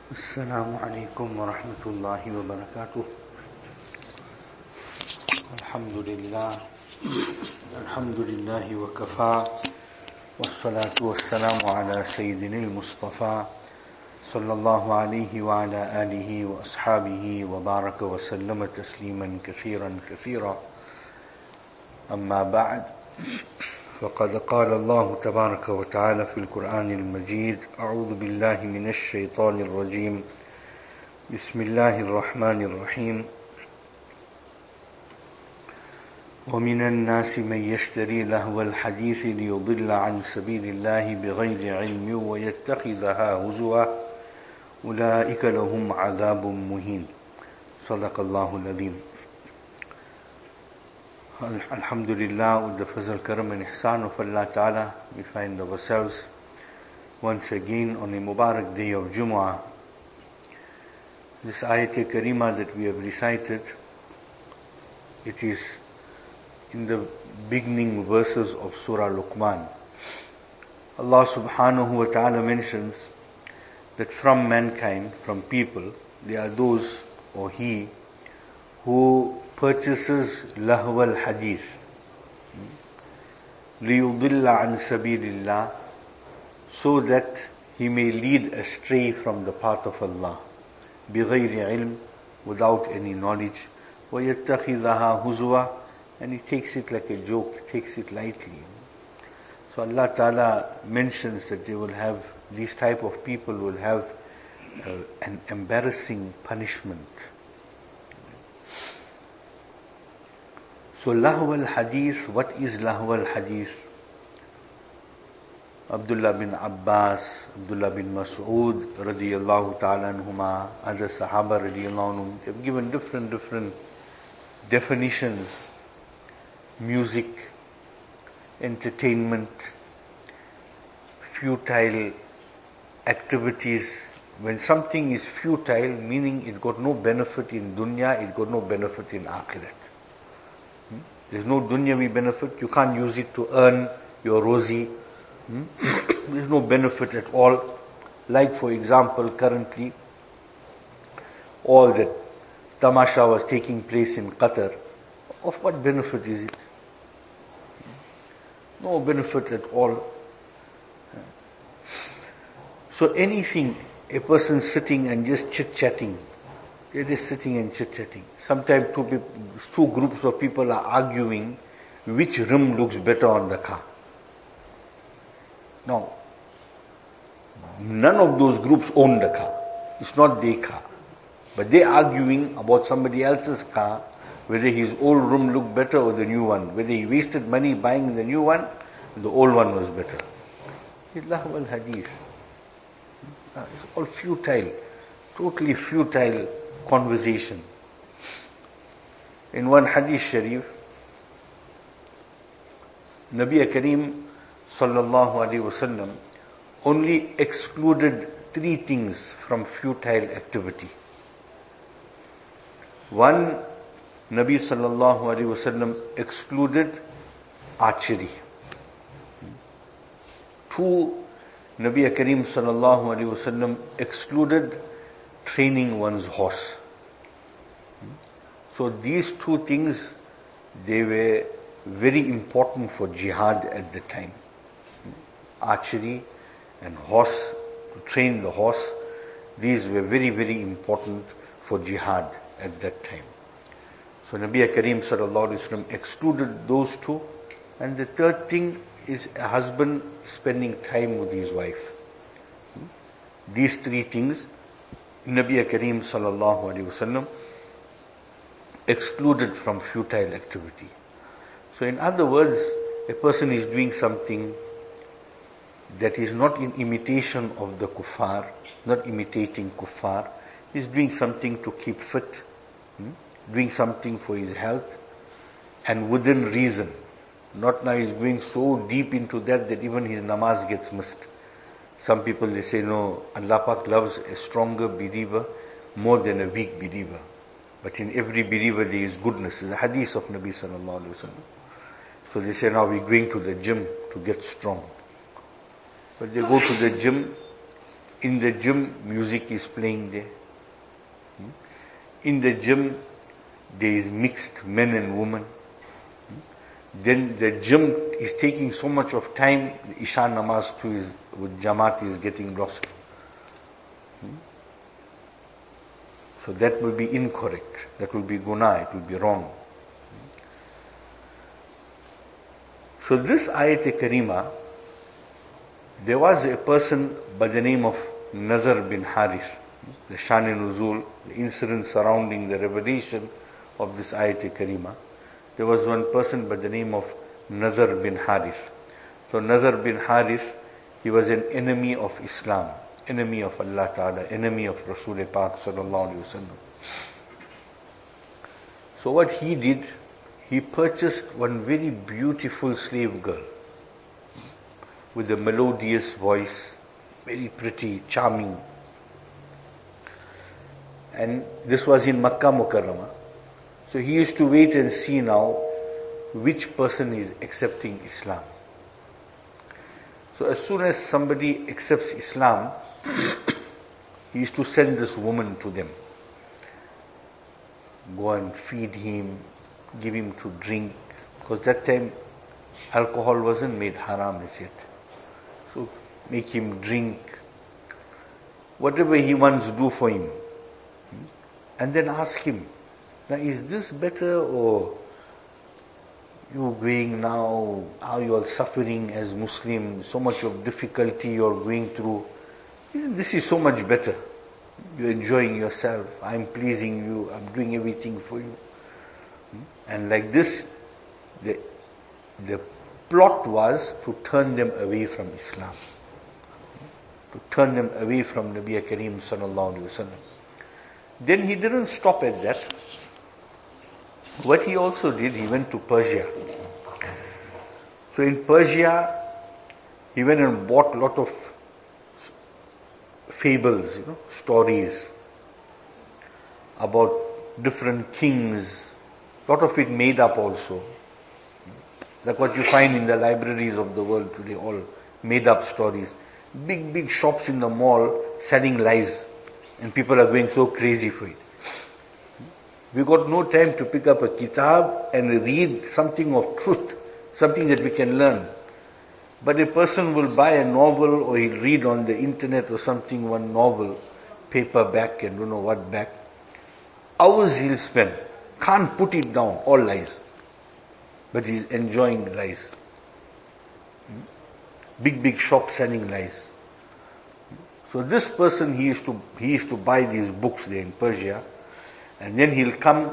السلام عليكم ورحمة الله وبركاته. الحمد لله وكفى، والصلاة والسلام على سيدنا المصطفى صلى الله عليه وعلى آله وأصحابه وبارك وسلم تسليما كثيرا كثيرا. أما بعد، فقد قال الله تبارك وتعالى في القرآن المجيد: أعوذ بالله من الشيطان الرجيم، بسم الله الرحمن الرحيم. ومن الناس من يشتري لهو الحديث ليضل عن سبيل الله بغير علم ويتخذها هزوا أولئك لهم عذاب مهين. صدق الله العظيم. Alhamdulillah, with the fazl, karam and ihsan of Allah Ta'ala, we find ourselves once again on a Mubarak day of Jumu'ah. This ayat karima that we have recited, it is in the beginning verses of Surah Luqman. Allah Subhanahu wa Ta'ala mentions that from mankind, from people, there are those, or he, who purchases lahwa al-hadith liyudilla an sabilillah, so that he may lead astray from the path of Allah, bighayri ilm, without any knowledge, wa yattakhidhaha huzwa, and he takes it like a joke, takes it lightly. So Allah Ta'ala mentions that they will have, these type of people will have an embarrassing punishment. So lahwa al-hadith, what is lahwa al-hadith? Abdullah bin Abbas, Abdullah bin Mas'ud radiyallahu ta'ala anhuma, other Sahaba radiyallahu anhum, they've given different definitions. Music, entertainment, futile activities. When something is futile, meaning it got no benefit in dunya, it got no benefit in akhirat. There's no dunyavi benefit. You can't use it to earn your rozi. There's no benefit at all. Like, for example, currently, all that tamasha was taking place in Qatar. Of what benefit is it? No benefit at all. So anything, a person sitting and just chit-chatting, they're just sitting and chit-chatting. Sometimes two groups of people are arguing which rim looks better on the car. Now, none of those groups own the car. It's not their car. But they're arguing about somebody else's car, whether his old rim looked better or the new one, whether he wasted money buying the new one, the old one was better. It's lahwa al-hadith. It's all futile, totally futile conversation. In one hadith sharif, Nabi Kareem sallallahu alaihi wasallam only excluded 3 things from futile activity. One, Nabi sallallahu alaihi wasallam excluded archery. 2, Nabi Kareem sallallahu alaihi wasallam excluded training one's horse. So these 2 things, they were very important for jihad at the time. Archery and horse, to train the horse, these were very important for jihad at that time. So Nabi Kareem sallallahu alaihi wasallam excluded those 2. And the third thing is a husband spending time with his wife. These 3 things, Nabi Kareem sallallahu alaihi wasallam excluded from futile activity. So in other words, a person is doing something that is not in imitation of the kuffar, not imitating kuffar, is doing something to keep fit, doing something for his health, and within reason. Not now he's going so deep into that even his namaz gets missed. Some people, they say, no, Allah Pak loves a stronger believer more than a weak believer. But in every believer there is goodness. It's a hadith of Nabi sallallahu alaihi wasallam. So they say, now we're going to the gym to get strong. But they go to the gym, In the gym, music is playing there. In the gym, there is mixed men and women. Then the gym is taking so much of time, the Isha namaz too is, with Jamaat is getting lost. So that will be incorrect. That will be guna, it will be wrong. So this ayat-e-karima, there was a person by the name of Nazar bin Harith, the Shan-e-Nuzul, the incident surrounding the revelation of this ayat-e-karima. There was one person by the name of Nazar bin Harith. So Nazar bin Harith, he was an enemy of Islam, enemy of Allah Ta'ala, enemy of Rasul Pak Sallallahu Alaihi Wasallam. So what he did, he purchased one very beautiful slave girl with a melodious voice, very pretty, charming. And this was in Makkah Mukarramah. So he used to wait and see now which person is accepting Islam. So as soon as somebody accepts Islam, he used to send this woman to them. Go and feed him, give him to drink, because that time alcohol wasn't made haram as yet. So make him drink, whatever he wants, do for him. And then ask him, now is this better, or you going now, how you are suffering as Muslim, so much of difficulty you are going through. This is so much better. You're enjoying yourself, I'm pleasing you, I'm doing everything for you. And like this, the plot was to turn them away from Islam. To turn them away from Nabi Kareem Sallallahu Alaihi Wasallam. Then he didn't stop at that. What he also did, he went to Persia. So in Persia, he went and bought a lot of fables, stories about different kings. A lot of it made up also. Like what you find in the libraries of the world today, all made up stories. Big shops in the mall selling lies. And people are going so crazy for it. We got no time to pick up a kitab and read something of truth, something that we can learn. But a person will buy a novel, or he'll read on the internet or something, one novel, paperback and don't know what back. Hours he'll spend. Can't put it down, all lies. But he's enjoying lies. Big shop selling lies. So this person, he used to buy these books there in Persia, and then he'll come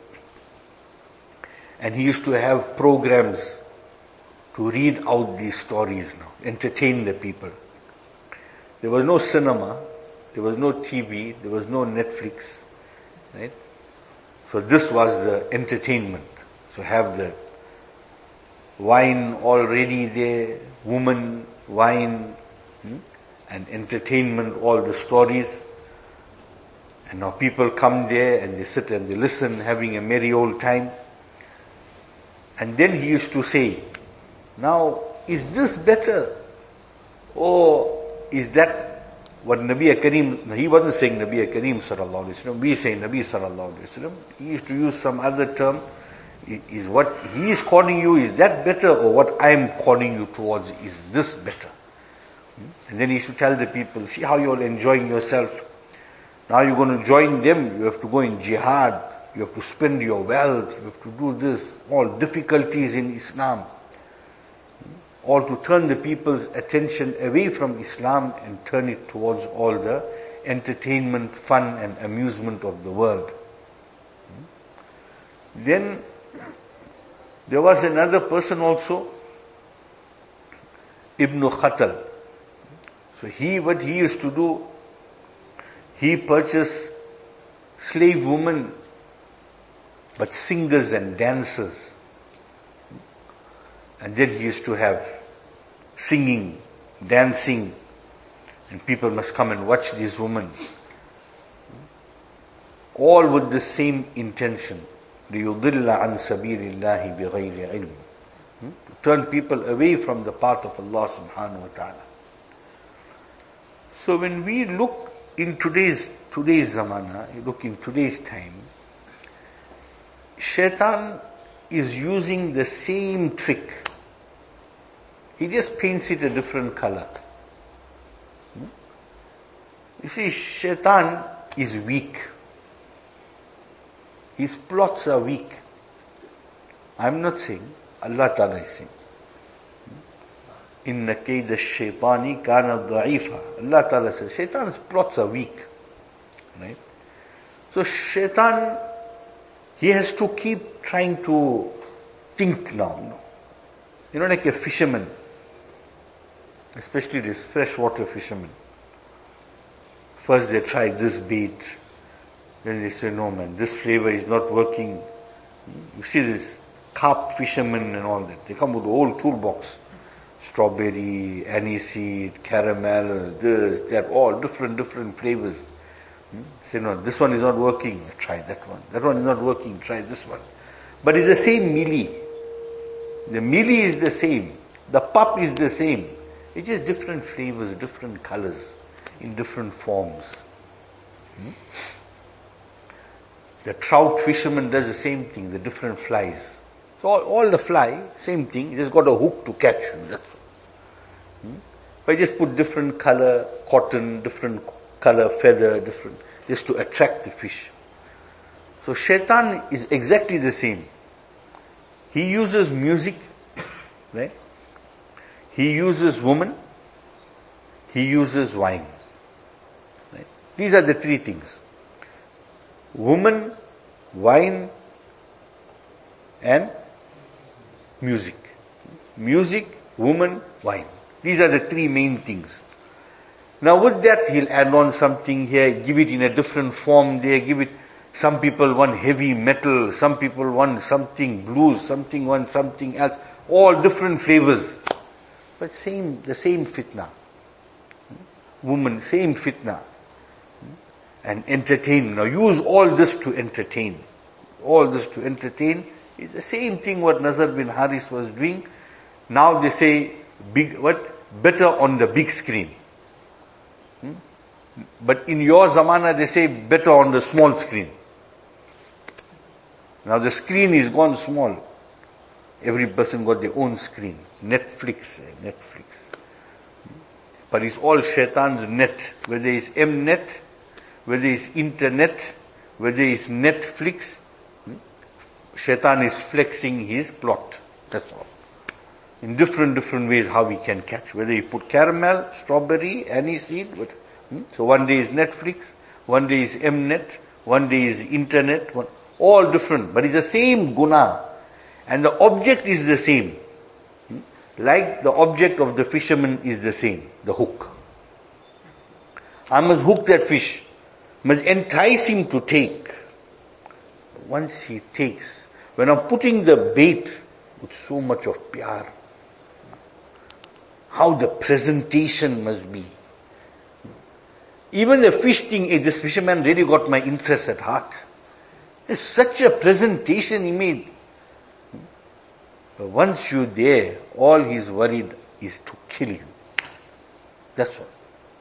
and he used to have programs to read out these stories now, entertain the people. There was no cinema, there was no TV, there was no Netflix, right? So this was the entertainment. So have the wine already there, woman, wine, and entertainment, all the stories. And now people come there and they sit and they listen, having a merry old time. And then he used to say, now, is this better? Or is that what Nabi Kareem, he wasn't saying Nabi Kareem Sallallahu Alaihi Wasallam, we say Nabi Sallallahu Alaihi Wasallam. He used to use some other term. Is what he is calling you, is that better? Or what I am calling you towards, is this better? And then he used to tell the people, see how you're enjoying yourself. Now you're going to join them, you have to go in jihad, you have to spend your wealth, you have to do this, all difficulties in Islam. All to turn the people's attention away from Islam and turn it towards all the entertainment, fun and amusement of the world. Then there was another person also, Ibn Khatal. So what he used to do, he purchased slave women, but singers and dancers. And then he used to have singing, dancing, and people must come and watch these women. All with the same intention. لِيُضِلَّ عَنْ سَبِيلِ اللَّهِ بِغَيْرِ عِلْمٍ. To turn people away from the path of Allah subhanahu wa ta'ala. So when we look in today's zamana, you look in today's time, Shaitan is using the same trick. He just paints it a different color. You see, Shaitan is weak. His plots are weak. I'm not saying, Allah Ta'ala is saying. Inna kayda shaitani kana da'ifa. Allah Ta'ala says, Shaitan's plots are weak. Right? So Shaitan, he has to keep trying to think now. You know, like a fisherman, especially this freshwater fisherman. First they try this bait, then they say, no man, this flavor is not working. You see this carp fishermen and all that, they come with a whole toolbox. Strawberry, aniseed, caramel, this, that, all different flavors. Say, no, this one is not working, try that one. That one is not working, try this one. But it's the same mealie. The mealie is the same. The pup is the same. It's just different flavors, different colors, in different forms. The trout fisherman does the same thing, the different flies. So all the fly, same thing, you just got a hook to catch you, that's all. But just put different color cotton, different color feather, different, just to attract the fish. So Shaitan is exactly the same. He uses music, right? He uses woman, he uses wine. Right? These are the three things. Woman, wine, and music. Music, woman, wine. These are the three main things. Now with that, he'll add on something here, give it in a different form there, give it, some people want heavy metal, some people want something blues, something want something else, all different flavors. But the same fitna. Woman, same fitna. And entertain. Now use all this to entertain. All this to entertain is the same thing what Nazar bin Haris was doing. Now they say, better on the big screen. But in your zamana they say better on the small screen. Now the screen is gone small. Every person got their own screen. Netflix. But it's all Shaitan's net. Whether it's Mnet, whether it's internet, whether it's Netflix, Shaitan is flexing his plot. That's all. In different ways how we can catch. Whether you put caramel, strawberry, aniseed. So one day is Netflix, one day is Mnet, one day is internet, all different. But it's the same guna. And the object is the same. Like the object of the fisherman is the same, the hook. I must hook that fish, must entice him to take. Once he takes, when I'm putting the bait with so much of pyar, how the presentation must be. Even the fish thing, this fisherman really got my interest at heart. It's such a presentation he made. But once you're there, all he's worried is to kill you. That's all.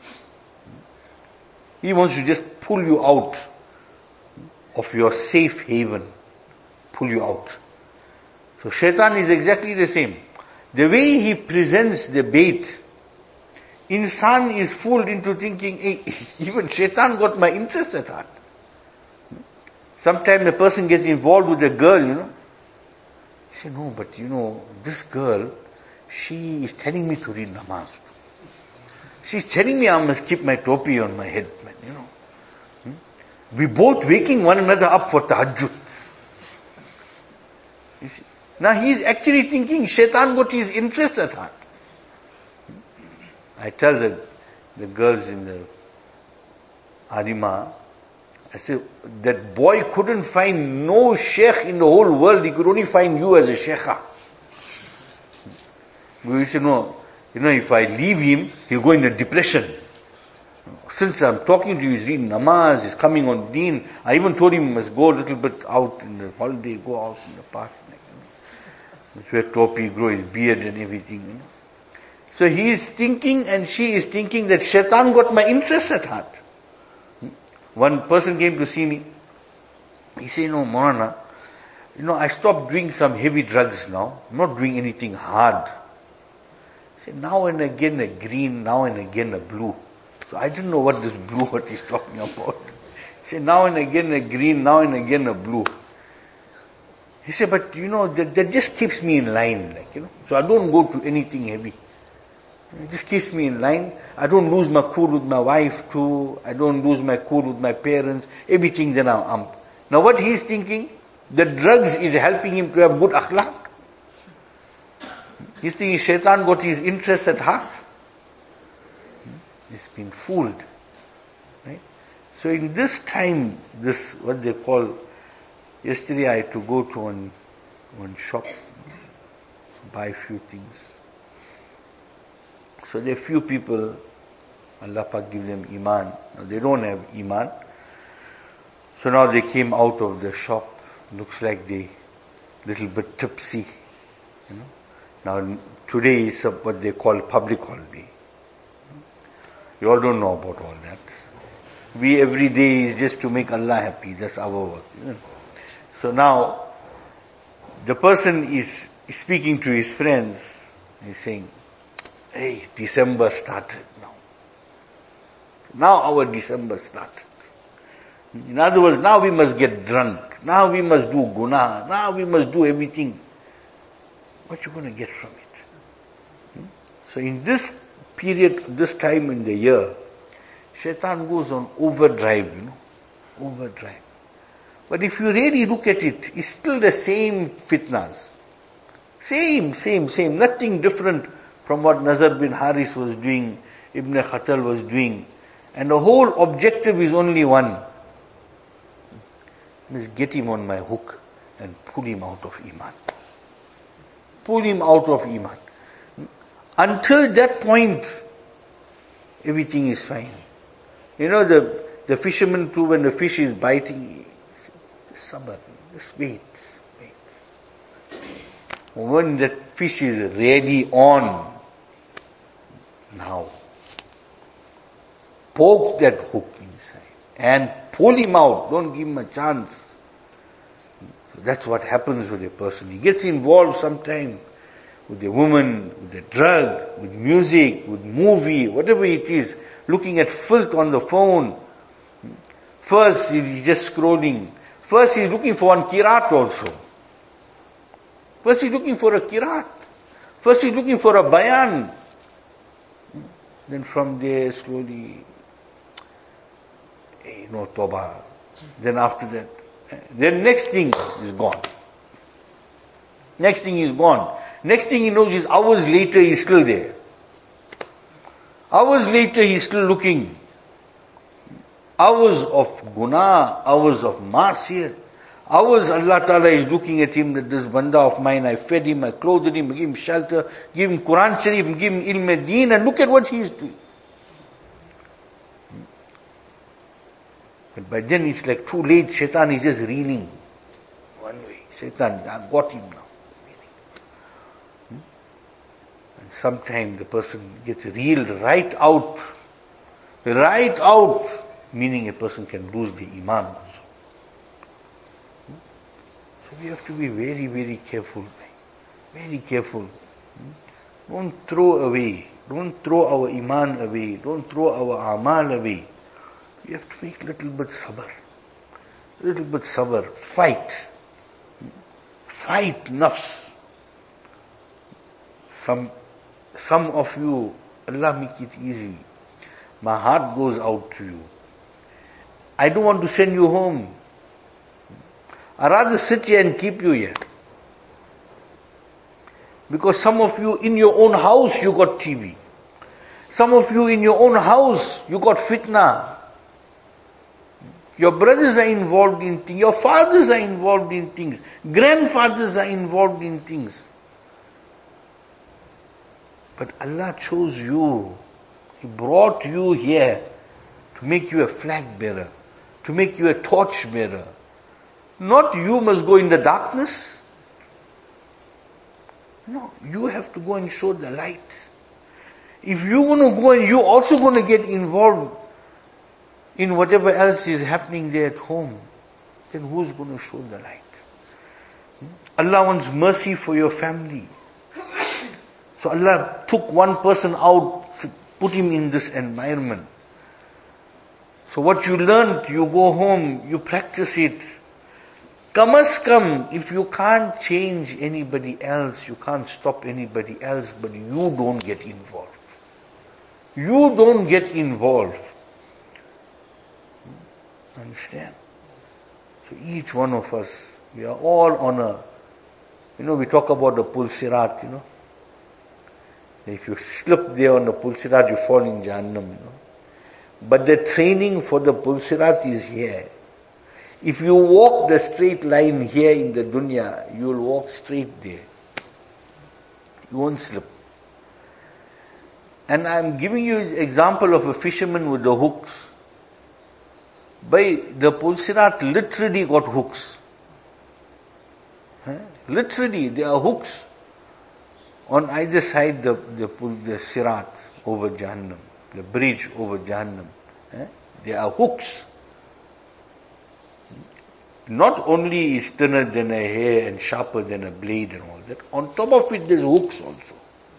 He wants to just pull you out of your safe haven. Pull you out. So Shaitan is exactly the same. The way he presents the bait, insan is fooled into thinking, hey, even Shaitan got my interest at heart. Sometimes a person gets involved with a girl, He said, no, but this girl, she is telling me to read namaz. She's telling me I must keep my topi on my head, man, We both waking one another up for tahajjud. Now he is actually thinking Shaitan got his interest at heart. I tell the girls in the Arima, I say, that boy couldn't find no sheikh in the whole world, he could only find you as a sheikha. We say, no, if I leave him, he'll go in a depression. Since I'm talking to you, he's reading namaz, he's coming on deen. I even told him he must go a little bit out in the holiday, go out in the park. That's where topi grow his beard and everything. So he is thinking and she is thinking that shaitan got my interest at heart. One person came to see me. He said, no, Maulana, I stopped doing some heavy drugs now. I'm not doing anything hard. He said, now and again a green, now and again a blue. So I didn't know what this blue, what he's talking about. He said, now and again a green, now and again a blue. He said, but that just keeps me in line, so I don't go to anything heavy. It just keeps me in line. I don't lose my cool with my wife too. I don't lose my cool with my parents. Everything then I'm. Now what he's thinking, the drugs is helping him to have good akhlaq. He's thinking shaitan got his interest at heart. He's been fooled. Right? So in this time, what they call, yesterday I had to go to one shop, buy a few things. So there are few people, Allah Pak give them iman. Now they don't have iman. So now they came out of the shop. Looks like they little bit tipsy. Now today is what they call public holiday. You all don't know about all that. We every day is just to make Allah happy. That's our work. So now the person is speaking to his friends. He's saying, hey, December started now. Now our December started. In other words, now we must get drunk. Now we must do guna. Now we must do everything. What you going to get from it? So in this period, this time in the year, shaitan goes on overdrive, overdrive. But if you really look at it, it's still the same fitnas. Same. Nothing different from what Nazar bin Haris was doing, Ibn Khatal was doing. And the whole objective is only one. Is get him on my hook and pull him out of Iman. Pull him out of Iman. Until that point, everything is fine. The fisherman too, when the fish is biting, sabr, just wait. When that fish is ready on, now, poke that hook inside and pull him out. Don't give him a chance. So that's what happens with a person. He gets involved sometime with a woman, with a drug, with music, with movie, whatever it is, looking at filth on the phone. First he's just scrolling. First he's looking for one kirat also. First he's looking for a kirat. First he's looking for a bayan. Then from there slowly, tawbah. Then after that, then next thing is gone. Next thing is gone. Next thing he knows is hours later he's still there. Hours later he's still looking. Hours of guna, hours of masiyat. Hours Allah Ta'ala is looking at him, that this banda of mine, I fed him, I clothed him, I gave him shelter, give him Quran Sharif, give him ilm deen, and look at what he is doing. But by then it's like too late, shaitan is just reeling. One way, shaitan, I've got him now. And sometimes the person gets reeled right out, meaning a person can lose the iman also. So we have to be very, very careful. Very careful. Don't throw away. Don't throw our iman away. Don't throw our amal away. We have to make little bit sabr. Little bit sabr. Fight. Fight nafs. Some of you, Allah make it easy. My heart goes out to you. I don't want to send you home. I'd rather sit here and keep you here. Because some of you in your own house you got TV. Some of you in your own house you got fitna. Your brothers are involved in things. Your fathers are involved in things. Grandfathers are involved in things. But Allah chose you. He brought you here to make you a flag bearer, to make you a torch bearer. Not you must go in the darkness. No, you have to go and show the light. If you're going to go and you're also going to get involved in whatever else is happening there at home, then who's going to show the light? Allah wants mercy for your family. So Allah took one person out, put him in this environment. So what you learned, you go home, you practice it. Come as come, if you can't change anybody else, you can't stop anybody else, but you don't get involved. You don't get involved. Understand? So each one of us, we are all on a, we talk about the Pulsirat, If you slip there on the Pulsirat, you fall in Jahannam, But the training for the Pulsirat is here. If you walk the straight line here in the dunya, you will walk straight there. You won't slip. And I'm giving you an example of a fisherman with the hooks. By the Pulsirat literally got hooks. Literally, there are hooks on either side the Sirat over Jahannam, the bridge over Jahannam. There are hooks. Not only is thinner than a hair and sharper than a blade and all that, on top of it there's hooks also.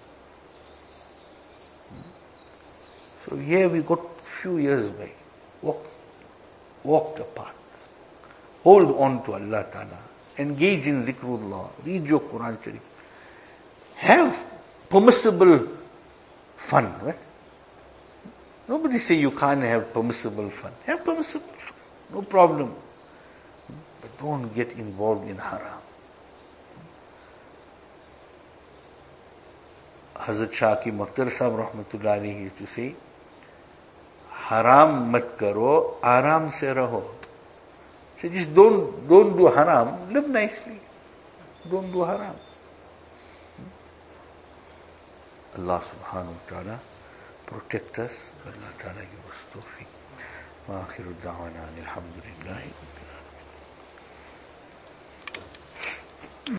So here we got few years by. Walk the path. Hold on to Allah Ta'ala. Engage in zikrullah. Read your Quran Sharif. Have permissible fun, right? Nobody say you can't have permissible fun. Have permissible fun. No problem. But don't get involved in haram. Hazrat Shaki Makhtar Sahib Rahmatullah Alayhi used to say, haram mat karo, aram se raho. So just don't do haram, live nicely. Don't do haram. Allah subhanahu wa ta'ala protect us. Allah ta'ala give us tawfiq. Wa akhiru da'wana alhamdulillah.